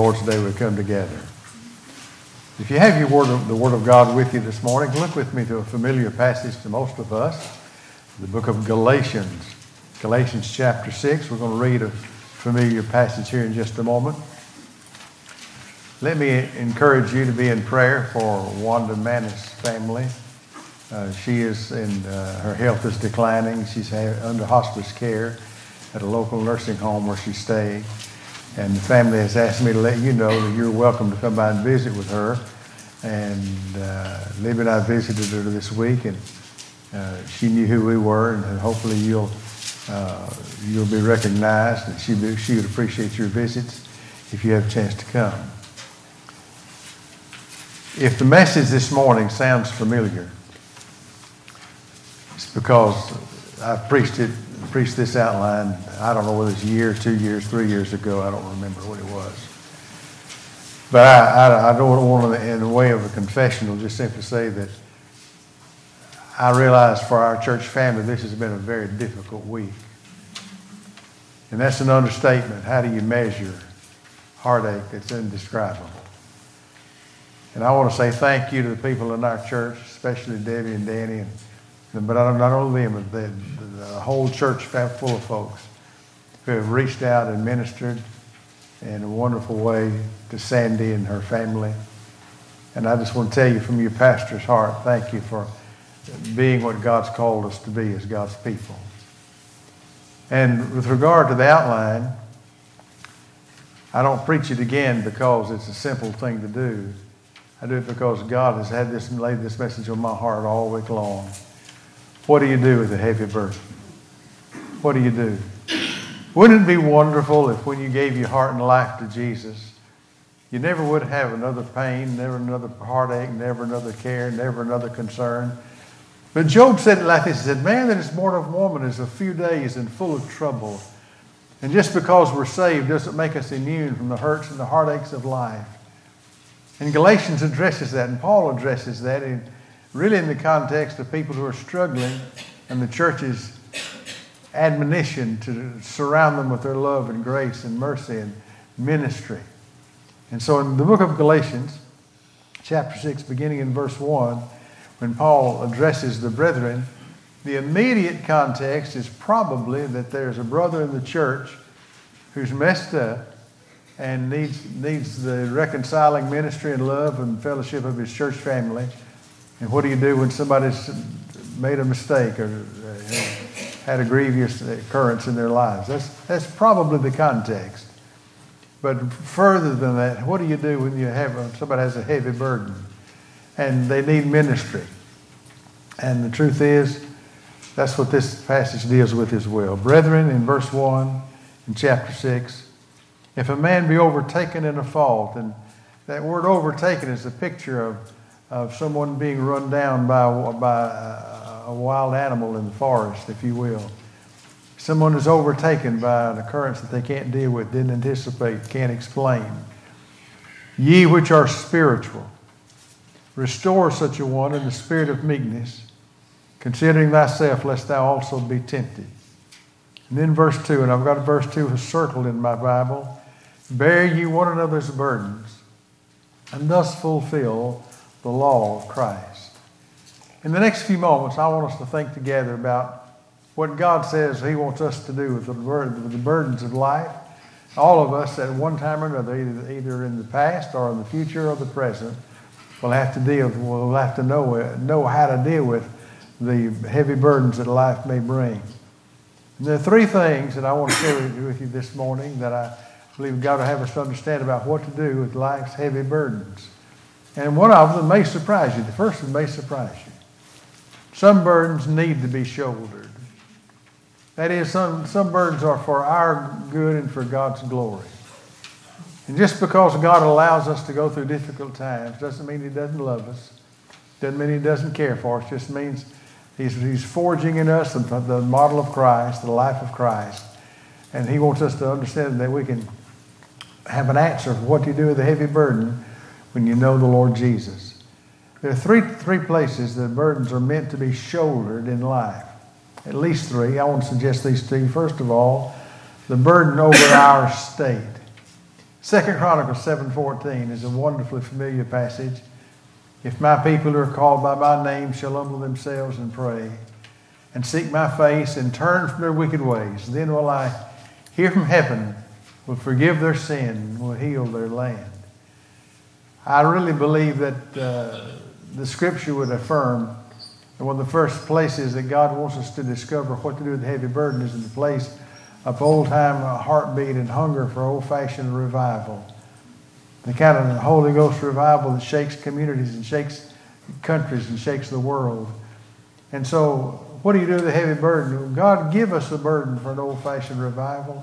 Lord's Day we come together. If you have the Word of God with you this morning, look with me to a familiar passage to most of us, the book of Galatians. Galatians chapter 6. We're going to read a familiar passage here in just a moment. Let me encourage you to be in prayer for Wanda Manis' family. She is her health is declining. She's under hospice care at a local nursing home where she's staying. And the family has asked me to let you know that you're welcome to come by and visit with her. And Libby and I visited her this week, and she knew who we were, and hopefully you'll be recognized, and she would appreciate your visits if you have a chance to come. If the message this morning sounds familiar, it's because I preached this outline, I don't know whether it's a year, 2 years, 3 years ago. I don't remember what it was. But I don't want to, in the way of a confessional, just simply say that I realize for our church family this has been a very difficult week. And that's an understatement. How do you measure heartache that's indescribable? And I want to say thank you to the people in our church, especially Debbie and Danny, but not only them, but the whole church full of folks who have reached out and ministered in a wonderful way to Sandy and her family. And I just want to tell you from your pastor's heart, thank you for being what God's called us to be as God's people. And with regard to the outline, I don't preach it again because it's a simple thing to do. I do it because God has laid this message on my heart all week long. What do you do with a heavy burden? What do you do? Wouldn't it be wonderful if when you gave your heart and life to Jesus, you never would have another pain, never another heartache, never another care, never another concern? But Job said it like this. He said, man that is born of woman is a few days and full of trouble. And just because we're saved doesn't make us immune from the hurts and the heartaches of life. And Galatians addresses that, and Paul addresses that really in the context of people who are struggling and the church's admonition to surround them with their love and grace and mercy and ministry. And so in the book of Galatians, chapter 6, beginning in verse 1, when Paul addresses the brethren, the immediate context is probably that there's a brother in the church who's messed up and needs the reconciling ministry and love and fellowship of his church family. And what do you do when somebody's made a mistake or had a grievous occurrence in their lives? That's probably the context. But further than that, what do you do when somebody has a heavy burden and they need ministry? And the truth is, that's what this passage deals with as well. Brethren, in verse 1 in chapter 6, if a man be overtaken in a fault, and that word overtaken is a picture of someone being run down by a wild animal in the forest, if you will. Someone is overtaken by an occurrence that they can't deal with, didn't anticipate, can't explain. Ye which are spiritual, restore such a one in the spirit of meekness, considering thyself, lest thou also be tempted. And then verse 2, and I've got verse 2 circled in my Bible. Bear ye one another's burdens, and thus fulfill the law of Christ. In the next few moments, I want us to think together about what God says He wants us to do with the burdens of life. All of us at one time or another, either in the past or in the future or the present, will have to know how to deal with the heavy burdens that life may bring. And there are three things that I want to share with you this morning that I believe God will have us to understand about what to do with life's heavy burdens. And one of them may surprise you. The first one may surprise you. Some burdens need to be shouldered. That is, some burdens are for our good and for God's glory. And just because God allows us to go through difficult times doesn't mean He doesn't love us. Doesn't mean He doesn't care for us. Just means He's forging in us the model of Christ, the life of Christ. And He wants us to understand that we can have an answer for what you do with a heavy burden when you know the Lord Jesus. There are three places that burdens are meant to be shouldered in life. At least three. I want to suggest these to you. First of all, the burden over our state. 2 Chronicles 7:14 is a wonderfully familiar passage. If my people who are called by my name shall humble themselves and pray and seek my face and turn from their wicked ways, then will I hear from heaven, will forgive their sin, and will heal their land. I really believe that the Scripture would affirm that one of the first places that God wants us to discover what to do with the heavy burden is in the place of old-time heartbeat and hunger for old-fashioned revival. The kind of Holy Ghost revival that shakes communities and shakes countries and shakes the world. And so, what do you do with the heavy burden? God give us a burden for an old-fashioned revival.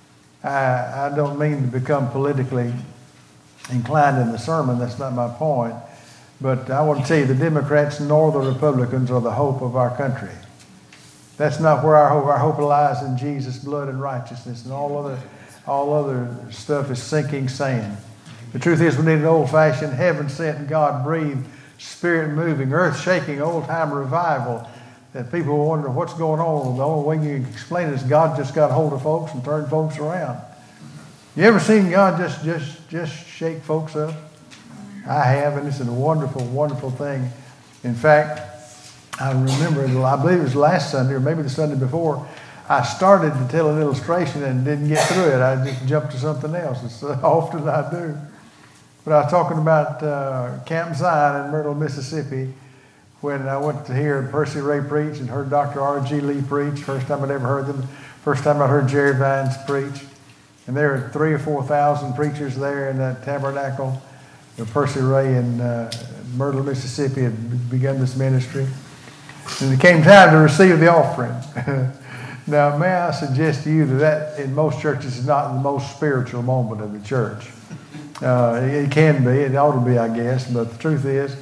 I don't mean to become politically inclined in the sermon. That's not my point. But I want to tell you, the Democrats nor the Republicans are the hope of our country. That's not where our hope. Our hope lies in Jesus' blood and righteousness, and all other stuff is sinking sand. The truth is, we need an old-fashioned, heaven-sent, God-breathed, spirit-moving, earth-shaking, old-time revival that people will wonder what's going on. The only way you can explain it is God just got hold of folks and turned folks around. You ever seen God just shake folks up? I have, and it's a wonderful, wonderful thing. In fact, I remember, I believe it was last Sunday or maybe the Sunday before, I started to tell an illustration and didn't get through it. I just jumped to something else, as often I do. But I was talking about Camp Zion in Myrtle, Mississippi, when I went to hear Percy Ray preach and heard Dr. R.G. Lee preach. First time I'd ever heard them. First time I heard Jerry Vines preach. And there were 3,000 or 4,000 preachers there in that tabernacle. Percy Ray in Myrtle, Mississippi had begun this ministry. And it came time to receive the offering. Now, may I suggest to you that in most churches is not the most spiritual moment of the church. It can be, it ought to be, I guess, but the truth is,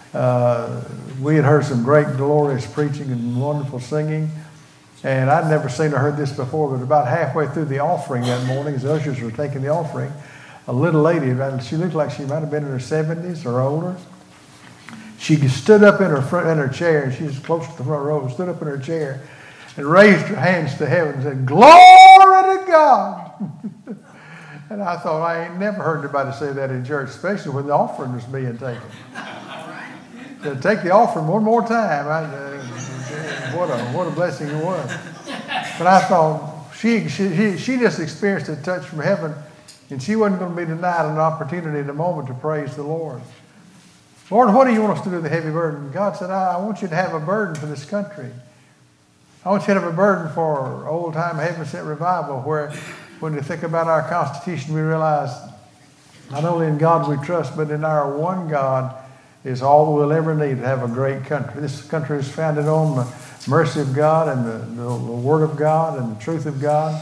we had heard some great, glorious preaching and wonderful singing, and I'd never seen or heard this before, but about halfway through the offering that morning, as the ushers were taking the offering, a little lady, she looked like she might have been in her 70s or older. She stood up in her chair, and she was close to the front row, stood up in her chair and raised her hands to heaven and said, "Glory to God." And I thought, I ain't never heard anybody say that in church, especially when the offering was being taken. To take the offering one more time, what a blessing it was. But I thought, she just experienced a touch from heaven, and she wasn't going to be denied an opportunity in a moment to praise the Lord. Lord, what do you want us to do with the heavy burden? God said, I want you to have a burden for this country. I want you to have a burden for old-time heaven-sent revival, where when we think about our Constitution, we realize not only in God we trust, but in our one God is all we'll ever need to have a great country. This country is founded on the mercy of God and the Word of God and the truth of God.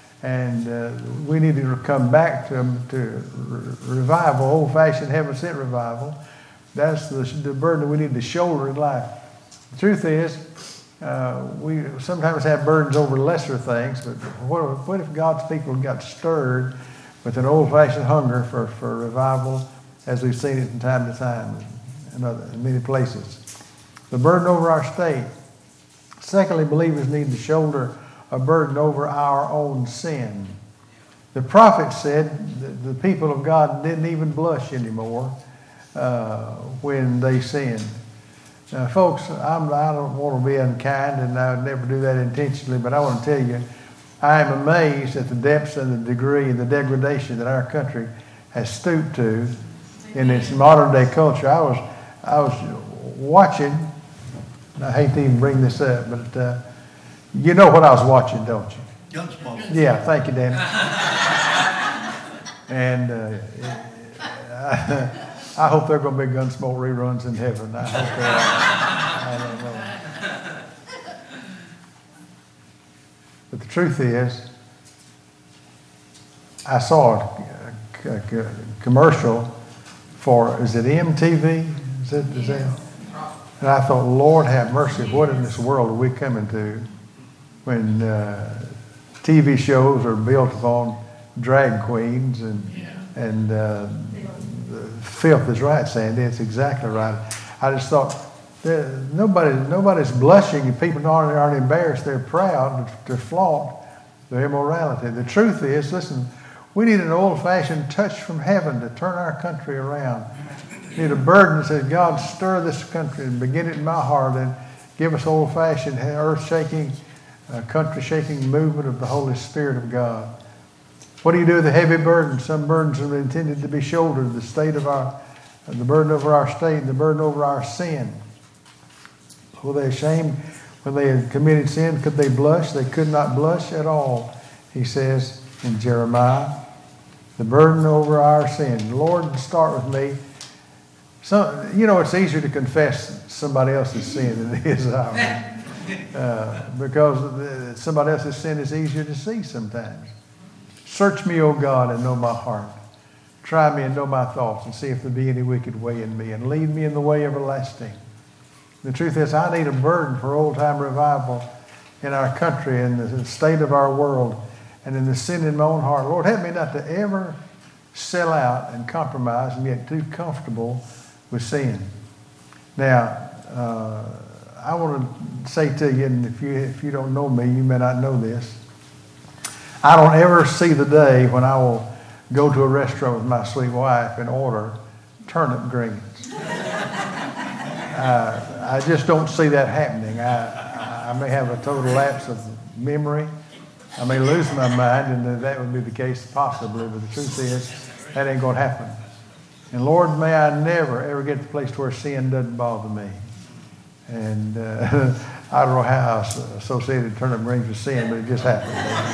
And we need to come back to revival, old-fashioned heaven-sent revival. That's the burden that we need to shoulder in life. The truth is, we sometimes have burdens over lesser things, but what if God's people got stirred with an old-fashioned hunger for revival, as we've seen it from time to time in many places? The burden over our state. Secondly, believers need to shoulder a burden over our own sin. The prophet said that the people of God didn't even blush anymore when they sinned. Now, folks, I don't want to be unkind, and I would never do that intentionally, but I want to tell you, I am amazed at the depths and the degree and the degradation that our country has stooped to in its modern-day culture. I was watching, I hate to even bring this up, but you know what I was watching, don't you? Gunsmoke. Yeah, thank you, Danny. And I hope there are going to be Gunsmoke reruns in heaven. I hope there are. I don't know. But the truth is, I saw a commercial for, is it MTV? Is that? And I thought, Lord have mercy, what in this world are we coming to when TV shows are built upon drag queens and the filth is right, Sandy. It's exactly right. I just thought, nobody's blushing and people aren't embarrassed. They're proud to flaunt their immorality. The truth is, listen, We need an old-fashioned touch from heaven to turn our country around. We need a burden that says, God, stir this country and begin it in my heart and give us old-fashioned, earth-shaking, country-shaking movement of the Holy Spirit of God. What do you do with the heavy burdens? Some burdens are intended to be shouldered, the burden over our state and the burden over our sin. Were they ashamed when they had committed sin? Could they blush? They could not blush at all, he says in Jeremiah. The burden over our sin. Lord, start with me. So, it's easier to confess somebody else's sin than it is ours. Because somebody else's sin is easier to see sometimes. Search me, O God, and know my heart. Try me and know my thoughts and see if there be any wicked way in me and lead me in the way everlasting. The truth is, I need a burden for old-time revival in our country and the state of our world and in the sin in my own heart. Lord, help me not to ever sell out and compromise and get too comfortable with sin. Now, I want to say to you, and if you don't know me, you may not know this. I don't ever see the day when I will go to a restaurant with my sweet wife and order turnip greens. I just don't see that happening. I may have a total lapse of memory. I may lose my mind, and that would be the case possibly, but the truth is, that ain't going to happen. And Lord, may I never, ever get to the place where sin doesn't bother me. And I don't know how I associated turnip greens with sin, but it just happened.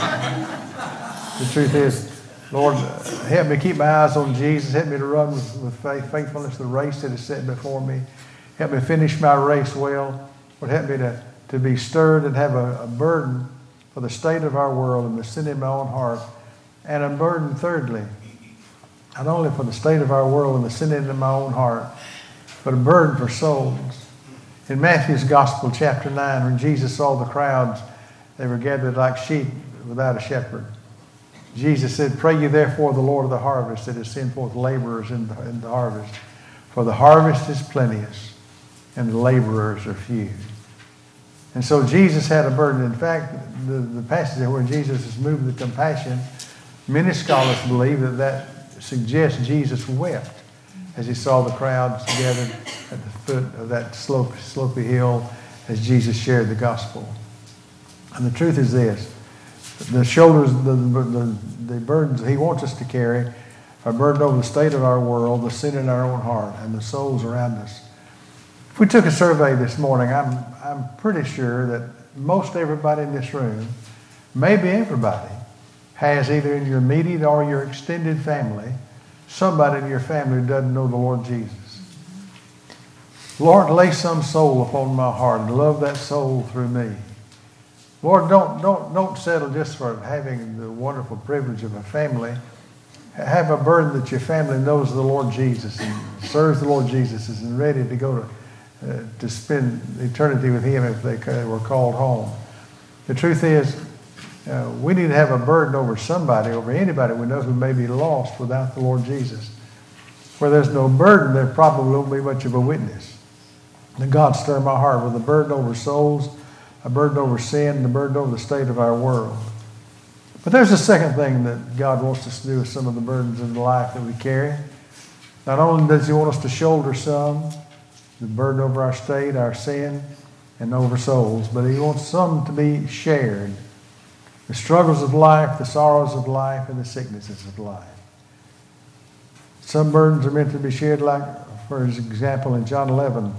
The truth is, Lord, help me keep my eyes on Jesus. Help me to run with faithfulness the race that is set before me. Help me finish my race well. Lord, help me to be stirred and have a burden for the state of our world and the sin in my own heart. And a burden, thirdly, not only for the state of our world and the sin in my own heart, but a burden for souls. In Matthew's Gospel, chapter 9, when Jesus saw the crowds, they were gathered like sheep without a shepherd. Jesus said, "Pray ye therefore the Lord of the harvest that has sent forth laborers in the harvest. For the harvest is plenteous, and the laborers are few." And so Jesus had a burden. In fact, the passage where Jesus is moved with compassion, many scholars believe that suggests Jesus wept as he saw the crowds gathered at the foot of that slopey hill as Jesus shared the gospel. And the truth is this: the shoulders, the burdens he wants us to carry are burdened over the state of our world, the sin in our own heart, and the souls around us. If we took a survey this morning, I'm pretty sure that most everybody in this room, maybe everybody, has either in your immediate or your extended family, somebody in your family who doesn't know the Lord Jesus. Lord, lay some soul upon my heart and love that soul through me. Lord, don't settle just for having the wonderful privilege of a family. Have a burden that your family knows the Lord Jesus and serves the Lord Jesus and ready to go to spend eternity with him if they were called home. The truth is, we need to have a burden over somebody, over anybody we know who may be lost without the Lord Jesus. Where there's no burden, there probably won't be much of a witness. And God, stir my heart with a burden over souls, a burden over sin, and a burden over the state of our world. But there's a second thing that God wants us to do with some of the burdens in life that we carry. Not only does he want us to shoulder some, the burden over our state, our sin, and over souls, but he wants some to be shared. The struggles of life, the sorrows of life, and the sicknesses of life. Some burdens are meant to be shared, like, for example, in John 11,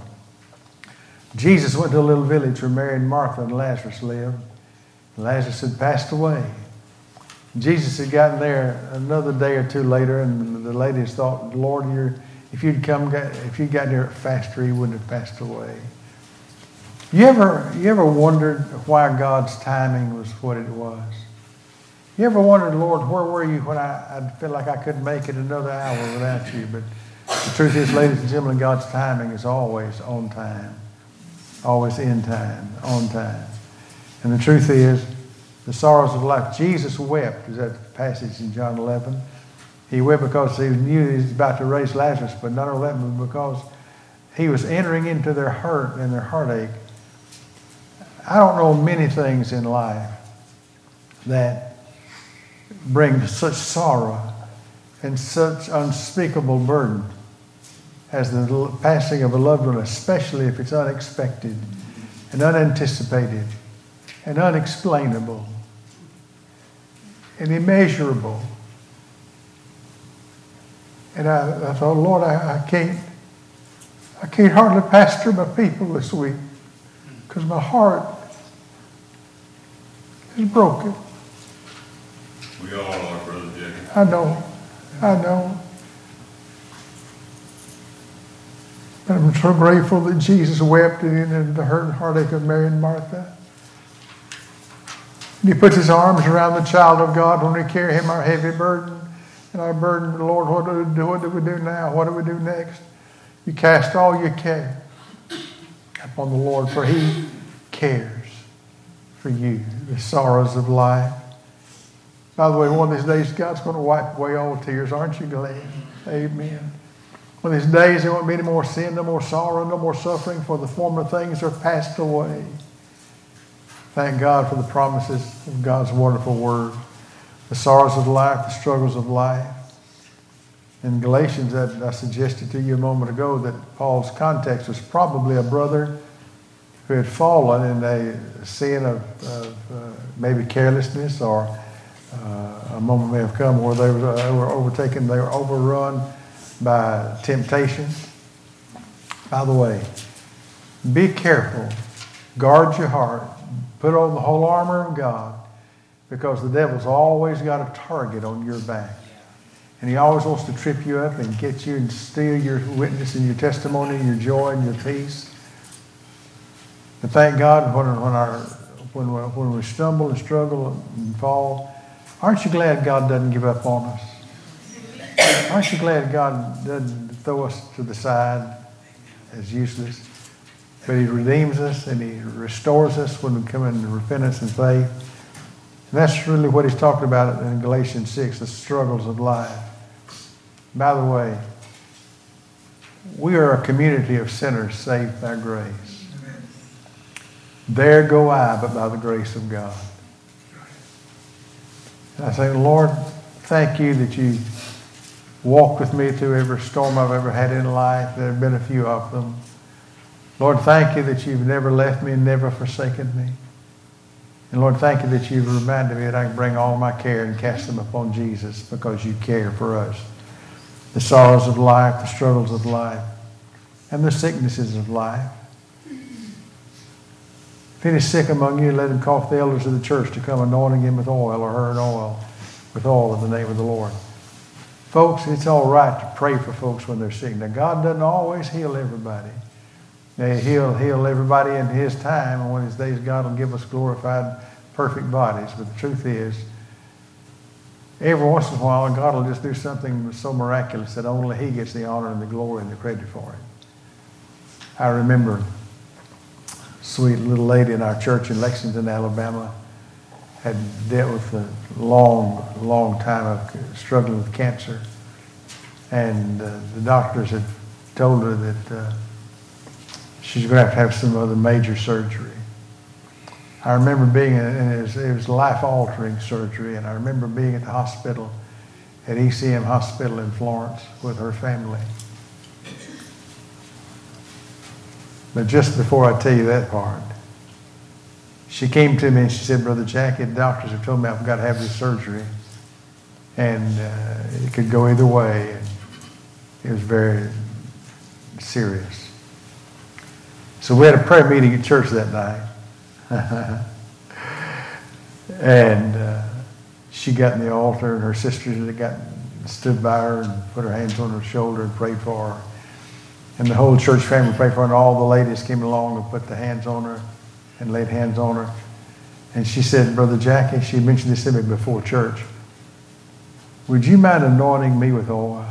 Jesus went to a little village where Mary and Martha and Lazarus lived. Lazarus had passed away. Jesus had gotten there another day or two later, and the ladies thought, Lord, if you'd gotten here faster, he wouldn't have passed away. You ever wondered why God's timing was what it was? You ever wondered, Lord, where were you when I felt like I couldn't make it another hour without you? But the truth is, ladies and gentlemen, God's timing is always on time, always in time, on time. And the truth is, the sorrows of life. Jesus wept, is that passage in John 11. He wept because he knew he was about to raise Lazarus, but not only that, but because he was entering into their hurt and their heartache. I don't know many things in life that bring such sorrow and such unspeakable burden as the passing of a loved one, especially if it's unexpected and unanticipated and unexplainable and immeasurable. And I thought, Lord, I can't hardly pastor my people this week because my heart is broken. We all are, Brother Jackie. I know. But I'm so grateful that Jesus wept in the hurt and heartache of Mary and Martha. And he puts his arms around the child of God when we carry him our heavy burden. And our burden, Lord, what do we do now? What do we do next? You cast all your care upon the Lord, for he cares for you, the sorrows of life. By the way, one of these days, God's going to wipe away all tears. Aren't you glad? Amen. One of these days, there won't be any more sin, no more sorrow, no more suffering, for the former things are passed away. Thank God for the promises of God's wonderful word. The sorrows of life, the struggles of life. In Galatians, I suggested to you a moment ago that Paul's context was probably a brother who had fallen in a sin of maybe carelessness, or a moment may have come where they were overtaken, they were overrun by temptation. By the way, be careful. Guard your heart. Put on the whole armor of God, because the devil's always got a target on your back. And he always wants to trip you up and get you and steal your witness and your testimony and your joy and your peace. But thank God when we stumble and struggle and fall, aren't you glad God doesn't give up on us? Aren't you glad God doesn't throw us to the side as useless? But he redeems us and he restores us when we come into repentance and faith. And that's really what he's talking about in Galatians 6, the struggles of life. By the way, we are a community of sinners saved by grace. There go I, but by the grace of God. And I say, Lord, thank you that you walked with me through every storm I've ever had in life. There have been a few of them. Lord, thank you that you've never left me and never forsaken me. And Lord, thank you that you've reminded me that I can bring all my care and cast them upon Jesus, because you care for us. The sorrows of life, the struggles of life, and the sicknesses of life. If any is sick among you, let him call for the elders of the church to come, anointing him with oil, or her in oil, with oil in the name of the Lord. Folks, it's all right to pray for folks when they're sick. Now, God doesn't always heal everybody. He'll heal everybody in his time, and one of these days God will give us glorified, perfect bodies. But the truth is, every once in a while, God will just do something so miraculous that only he gets the honor and the glory and the credit for it. I remember a sweet little lady in our church in Lexington, Alabama, had dealt with a long time of struggling with cancer. And the doctors had told her that she's going to have some other major surgery. I remember being it was life-altering surgery, and I remember being at the hospital, at ECM Hospital in Florence with her family. But just before I tell you that part, she came to me and she said, Brother Jackie, the doctors have told me I've got to have this surgery, and it could go either way, and it was very serious. So we had a prayer meeting at church that night. And she got in the altar, and her sisters stood by her and put her hands on her shoulder and prayed for her. And the whole church family prayed for her, and all the ladies came along and put the hands on her and laid hands on her. And she said, Brother Jackie, she mentioned this to me before church, would you mind anointing me with oil?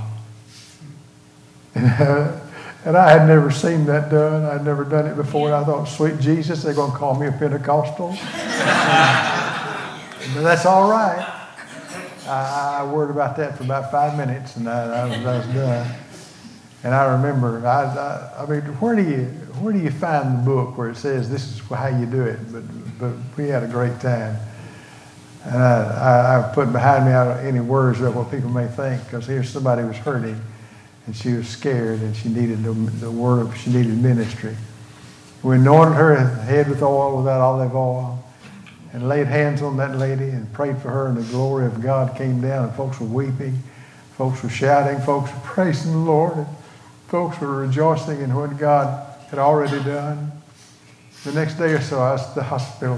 And I had never seen that done. I'd never done it before. And I thought, sweet Jesus, they're going to call me a Pentecostal. But that's all right. I worried about that for about 5 minutes, and I was done. And I remember, I mean, where do you find the book where it says this is how you do it? But we had a great time. And I put behind me out any words of what people may think, because here somebody was hurting and she was scared and she needed the word, she needed ministry. We anointed her head with oil, with that olive oil, and laid hands on that lady and prayed for her, and the glory of God came down, and folks were weeping, folks were shouting, folks were praising the Lord, and folks were rejoicing in what God had already done. The next day or so, I was at the hospital.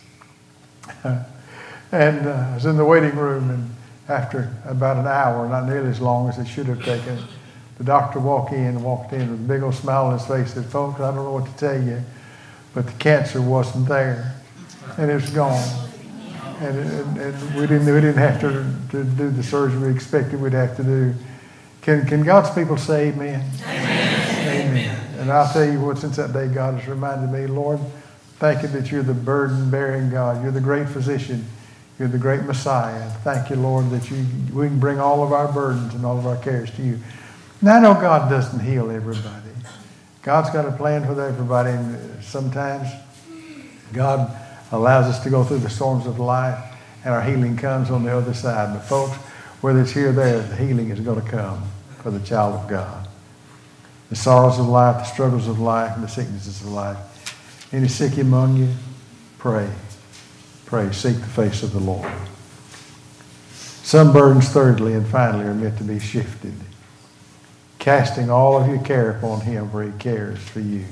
And I was in the waiting room, and after about an hour, not nearly as long as it should have taken, the doctor walked in with a big old smile on his face and said, "Folks, I don't know what to tell you, but the cancer wasn't there, and it was gone." And we didn't have to do the surgery we expected we'd have to do. Can God's people say amen? Amen. And I'll tell you what, since that day, God has reminded me, Lord, thank you that you're the burden-bearing God. You're the great physician. You're the great Messiah. Thank you, Lord, that we can bring all of our burdens and all of our cares to you. Now, I know God doesn't heal everybody. God's got a plan for everybody, and sometimes God allows us to go through the storms of life, and our healing comes on the other side. But folks, whether it's here or there, the healing is going to come for the child of God. The sorrows of life, the struggles of life, and the sicknesses of life. Any sick among you, pray. Pray, seek the face of the Lord. Some burdens, thirdly and finally, are meant to be shifted. Casting all of your care upon him, for he cares for you.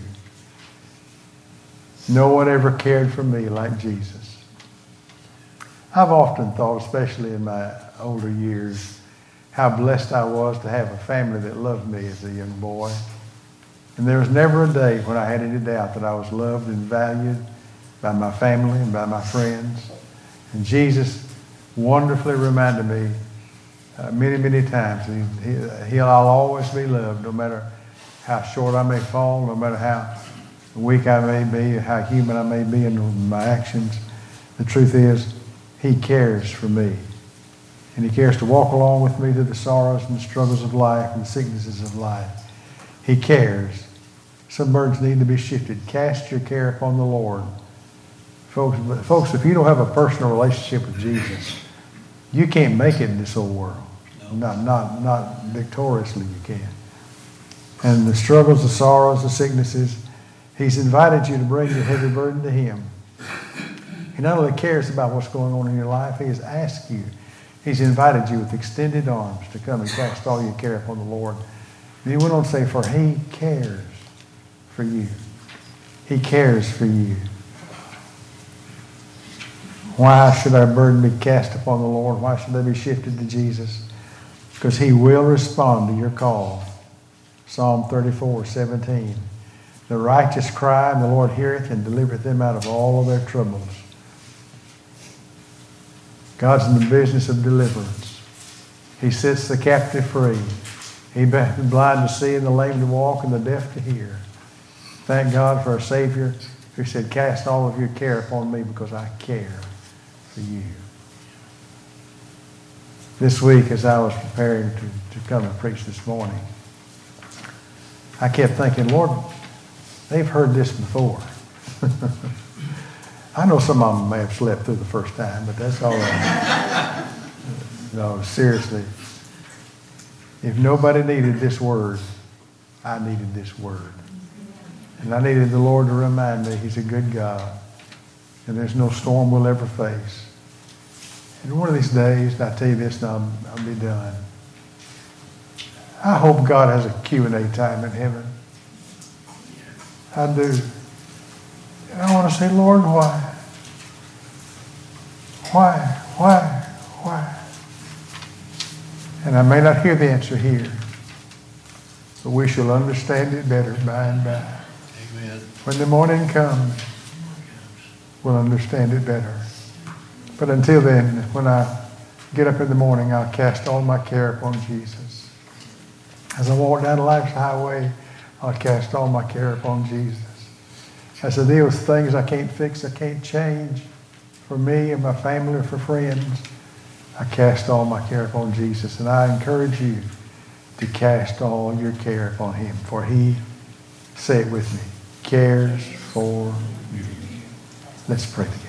No one ever cared for me like Jesus. I've often thought, especially in my older years, how blessed I was to have a family that loved me as a young boy. And there was never a day when I had any doubt that I was loved and valued by my family and by my friends. And Jesus wonderfully reminded me many, many times I'll always be loved, no matter how short I may fall, no matter how weak I may be, how human I may be in my actions. The truth is, he cares for me. And he cares to walk along with me through the sorrows and the struggles of life and the sicknesses of life. He cares. Some burdens need to be shifted. Cast your care upon the Lord. Folks, if you don't have a personal relationship with Jesus, you can't make it in this old world. No. Not victoriously you can. And the struggles, the sorrows, the sicknesses, he's invited you to bring your heavy burden to him. He not only cares about what's going on in your life, he has asked you. He's invited you with extended arms to come and cast all your care upon the Lord. And he went on to say, for he cares for you. He cares for you. Why should our burden be cast upon the Lord? Why should they be shifted to Jesus? Because he will respond to your call. Psalm 34:17. The righteous cry, and the Lord heareth and delivereth them out of all of their troubles. God's in the business of deliverance. He sets the captive free. He made the blind to see and the lame to walk and the deaf to hear. Thank God for a Savior who said, cast all of your care upon me because I care for you. This week, as I was preparing to come and preach this morning, I kept thinking, Lord, they've heard this before. I know some of them may have slept through the first time, but that's all right. No, seriously. If nobody needed this word, I needed this word. And I needed the Lord to remind me he's a good God. And there's no storm we'll ever face. And one of these days, and I tell you this, and I'll be done. I hope God has a Q&A time in heaven. I do. And I want to say, Lord, why? Why? And I may not hear the answer here, but we shall understand it better by and by. Amen. When the morning comes, we'll understand it better. But until then, when I get up in the morning, I'll cast all my care upon Jesus. As I walk down life's highway, I'll cast all my care upon Jesus. As I deal with things I can't fix, I can't change for me and my family or for friends, I cast all my care upon Jesus. And I encourage you to cast all your care upon him. For he, say it with me, cares for you. Let's pray together.